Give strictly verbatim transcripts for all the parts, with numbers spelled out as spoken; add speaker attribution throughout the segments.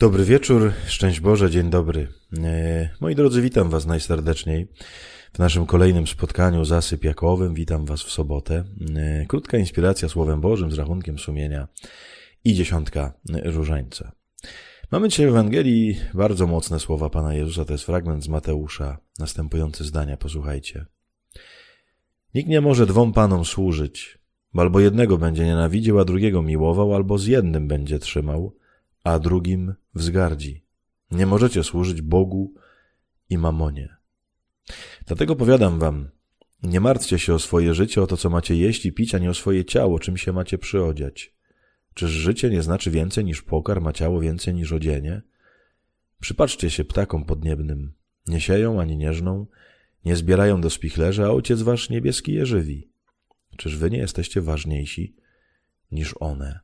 Speaker 1: Dobry wieczór, szczęść Boże, dzień dobry. Moi drodzy, witam Was najserdeczniej w naszym kolejnym spotkaniu Zasyp Jakowym. Witam Was w sobotę. Krótka inspiracja Słowem Bożym z rachunkiem sumienia i dziesiątka różańca. Mamy dzisiaj w Ewangelii bardzo mocne słowa Pana Jezusa. To jest fragment z Mateusza. Następujące zdania, posłuchajcie. Nikt nie może dwom panom służyć, bo albo jednego będzie nienawidził, a drugiego miłował, albo z jednym będzie trzymał, a drugim wzgardzi. Nie możecie służyć Bogu i mamonie. Dlatego powiadam wam, nie martwcie się o swoje życie, o to, co macie jeść i pić, ani o swoje ciało, czym się macie przyodziać. Czyż życie nie znaczy więcej niż pokarm, a ciało więcej niż odzienie? Przypatrzcie się ptakom podniebnym. Nie sieją ani nie żną, nie zbierają do spichlerza, a Ojciec wasz niebieski je żywi. Czyż wy nie jesteście ważniejsi niż one?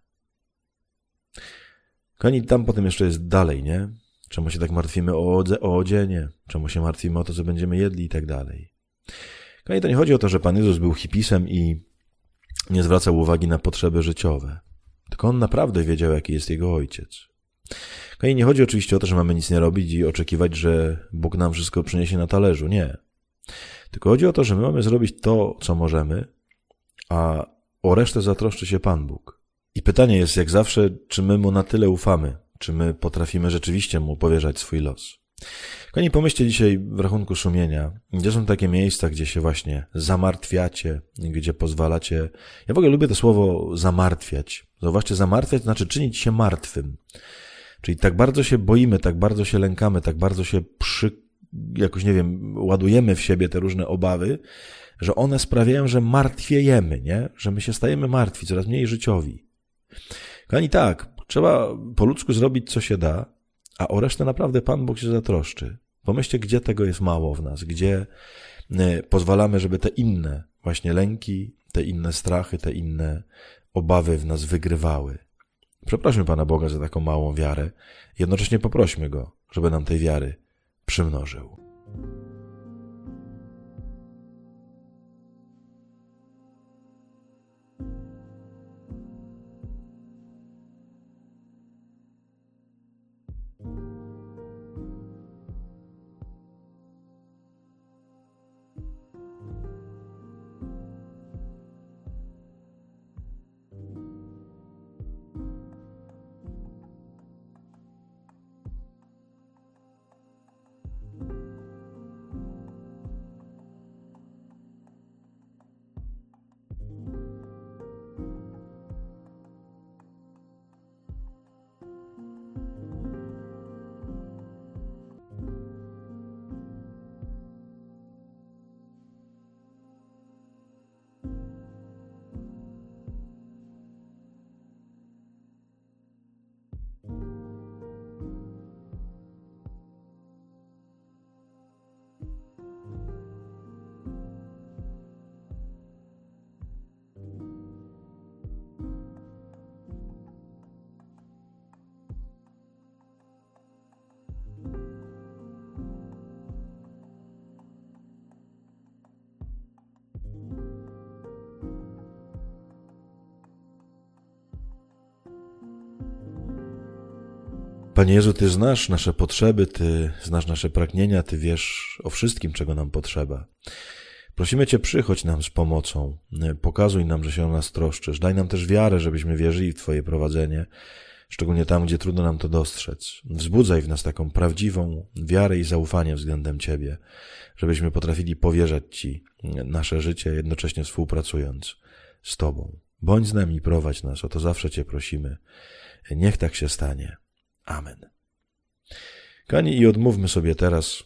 Speaker 1: Kochani, tam potem jeszcze jest dalej, nie? Czemu się tak martwimy o, odze, o odzienie? Czemu się martwimy o to, co będziemy jedli i tak dalej? Kochani, to nie chodzi o to, że Pan Jezus był hipisem i nie zwracał uwagi na potrzeby życiowe. Tylko On naprawdę wiedział, jaki jest Jego Ojciec. Kochani, nie chodzi oczywiście o to, że mamy nic nie robić i oczekiwać, że Bóg nam wszystko przyniesie na talerzu. Nie. Tylko chodzi o to, że my mamy zrobić to, co możemy, a o resztę zatroszczy się Pan Bóg. I pytanie jest, jak zawsze, czy my Mu na tyle ufamy, czy my potrafimy rzeczywiście Mu powierzać swój los. Kochani, pomyślcie dzisiaj w rachunku sumienia, gdzie są takie miejsca, gdzie się właśnie zamartwiacie, gdzie pozwalacie... Ja w ogóle lubię to słowo zamartwiać. Zauważcie, zamartwiać znaczy czynić się martwym. Czyli tak bardzo się boimy, tak bardzo się lękamy, tak bardzo się przy... jakoś, nie wiem, ładujemy w siebie te różne obawy, że one sprawiają, że martwiejemy, nie? Że my się stajemy martwi, coraz mniej życiowi. Kochani, tak, trzeba po ludzku zrobić, co się da, a o resztę naprawdę Pan Bóg się zatroszczy. Pomyślcie, gdzie tego jest mało w nas, gdzie pozwalamy, żeby te inne właśnie lęki, te inne strachy, te inne obawy w nas wygrywały. Przeprośmy Pana Boga za taką małą wiarę, jednocześnie poprośmy Go, żeby nam tej wiary przymnożył. Panie Jezu, Ty znasz nasze potrzeby, Ty znasz nasze pragnienia, Ty wiesz o wszystkim, czego nam potrzeba. Prosimy Cię, przychodź nam z pomocą, pokazuj nam, że się o nas troszczysz, daj nam też wiarę, żebyśmy wierzyli w Twoje prowadzenie, szczególnie tam, gdzie trudno nam to dostrzec. Wzbudzaj w nas taką prawdziwą wiarę i zaufanie względem Ciebie, żebyśmy potrafili powierzać Ci nasze życie, jednocześnie współpracując z Tobą. Bądź z nami, prowadź nas, o to zawsze Cię prosimy. Niech tak się stanie. Amen. Kochani, i odmówmy sobie teraz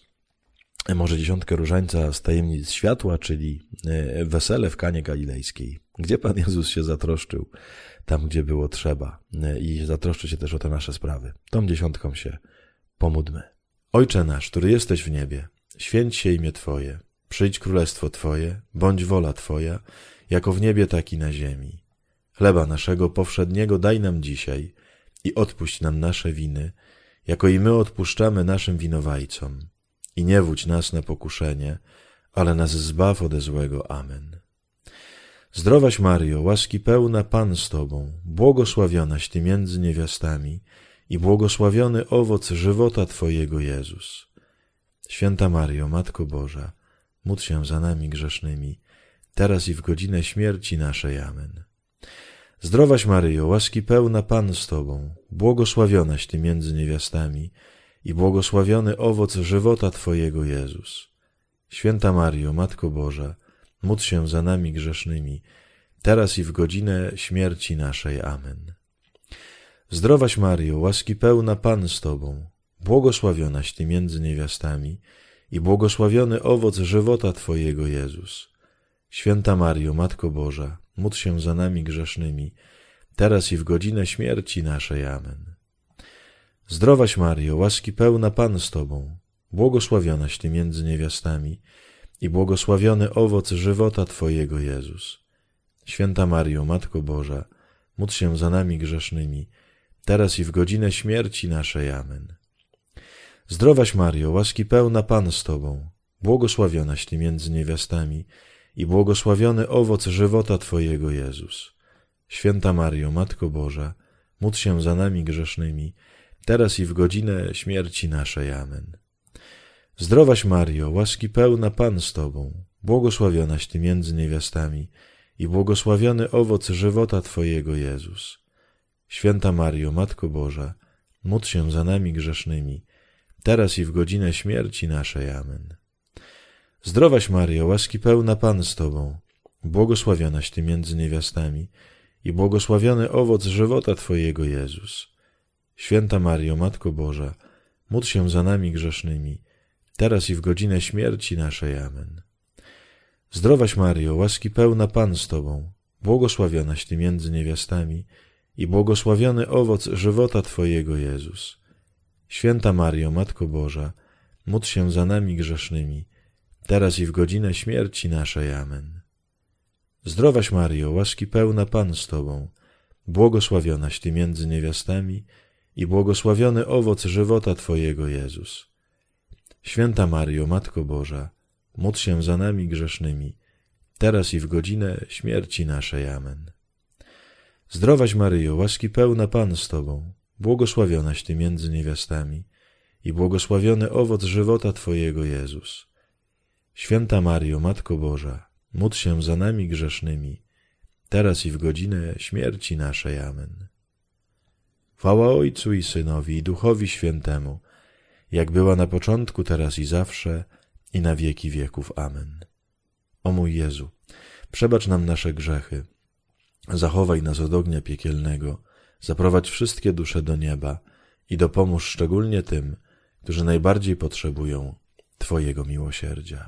Speaker 1: może dziesiątkę różańca z tajemnic światła, czyli wesele w Kanie Galilejskiej, gdzie Pan Jezus się zatroszczył tam, gdzie było trzeba i zatroszczy się też o te nasze sprawy. Tą dziesiątką się pomódlmy. Ojcze nasz, który jesteś w niebie, święć się imię Twoje, przyjdź królestwo Twoje, bądź wola Twoja, jako w niebie, tak i na ziemi. Chleba naszego powszedniego daj nam dzisiaj i odpuść nam nasze winy, jako i my odpuszczamy naszym winowajcom. I nie wódź nas na pokuszenie, ale nas zbaw ode złego. Amen. Zdrowaś Maryjo, łaski pełna, Pan z Tobą, błogosławionaś Ty między niewiastami i błogosławiony owoc żywota Twojego, Jezus. Święta Maryjo, Matko Boża, módl się za nami grzesznymi, teraz i w godzinę śmierci naszej. Amen. Zdrowaś Maryjo, łaski pełna, Pan z Tobą, błogosławionaś Ty między niewiastami i błogosławiony owoc żywota Twojego, Jezus. Święta Maryjo, Matko Boża, módl się za nami grzesznymi, teraz i w godzinę śmierci naszej. Amen. Zdrowaś Maryjo, łaski pełna, Pan z Tobą, błogosławionaś Ty między niewiastami i błogosławiony owoc żywota Twojego, Jezus. Święta Maryjo, Matko Boża, módl się za nami grzesznymi, teraz i w godzinę śmierci naszej. Amen. Zdrowaś Maryjo, łaski pełna, Pan z Tobą, błogosławionaś Ty między niewiastami i błogosławiony owoc żywota Twojego, Jezus. Święta Maryjo, Matko Boża, módl się za nami grzesznymi, teraz i w godzinę śmierci naszej. Amen. Zdrowaś Maryjo, łaski pełna, Pan z Tobą, błogosławionaś Ty między niewiastami i błogosławiony owoc żywota Twojego, Jezus. Święta Maryjo, Matko Boża, módl się za nami grzesznymi, teraz i w godzinę śmierci naszej. Amen. Zdrowaś Maryjo, łaski pełna, Pan z Tobą, błogosławionaś Ty między niewiastami i błogosławiony owoc żywota Twojego, Jezus. Święta Maryjo, Matko Boża, módl się za nami grzesznymi, teraz i w godzinę śmierci naszej. Amen. Zdrowaś Maryjo, łaski pełna, Pan z Tobą, błogosławionaś Ty między niewiastami i błogosławiony owoc żywota Twojego, Jezus. Święta Maryjo, Matko Boża, módl się za nami grzesznymi, teraz i w godzinę śmierci naszej. Amen. Zdrowaś Maryjo, łaski pełna, Pan z Tobą, błogosławionaś Ty między niewiastami i błogosławiony owoc żywota Twojego, Jezus. Święta Maryjo, Matko Boża, módl się za nami grzesznymi, teraz i w godzinę śmierci naszej. Amen. Zdrowaś Maryjo, łaski pełna, Pan z Tobą, błogosławionaś Ty między niewiastami i błogosławiony owoc żywota Twojego, Jezus. Święta Maryjo, Matko Boża, módl się za nami grzesznymi, teraz i w godzinę śmierci naszej. Amen. Zdrowaś Maryjo, łaski pełna, Pan z Tobą, błogosławionaś Ty między niewiastami i błogosławiony owoc żywota Twojego, Jezus. Święta Maryjo, Matko Boża, módl się za nami grzesznymi, teraz i w godzinę śmierci naszej. Amen. Chwała Ojcu i Synowi, i Duchowi Świętemu, jak była na początku, teraz i zawsze, i na wieki wieków. Amen. O mój Jezu, przebacz nam nasze grzechy, zachowaj nas od ognia piekielnego, zaprowadź wszystkie dusze do nieba i dopomóż szczególnie tym, którzy najbardziej potrzebują Twojego miłosierdzia.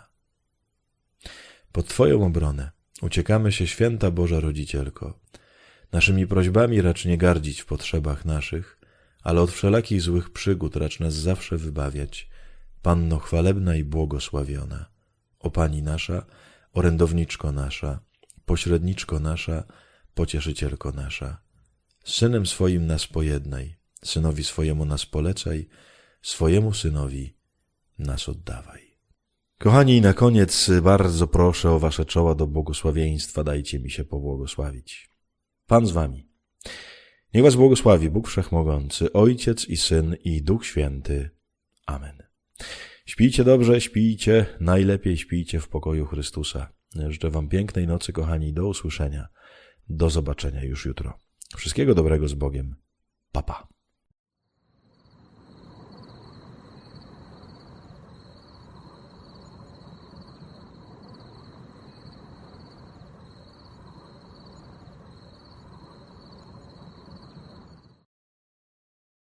Speaker 1: Pod Twoją obronę uciekamy się, Święta Boża Rodzicielko. Naszymi prośbami racz nie gardzić w potrzebach naszych, ale od wszelakich złych przygód racz nas zawsze wybawiać, Panno chwalebna i błogosławiona. O Pani nasza, orędowniczko nasza, pośredniczko nasza, pocieszycielko nasza. Z Synem swoim nas pojednaj, Synowi swojemu nas polecaj, swojemu Synowi nas oddawaj. Kochani, na koniec bardzo proszę o wasze czoła do błogosławieństwa, dajcie mi się pobłogosławić. Pan z wami. Niech was błogosławi Bóg Wszechmogący, Ojciec i Syn i Duch Święty. Amen. Śpijcie dobrze, śpijcie, najlepiej śpijcie w pokoju Chrystusa. Życzę wam pięknej nocy, kochani, do usłyszenia. Do zobaczenia już jutro. Wszystkiego dobrego z Bogiem. Pa, pa.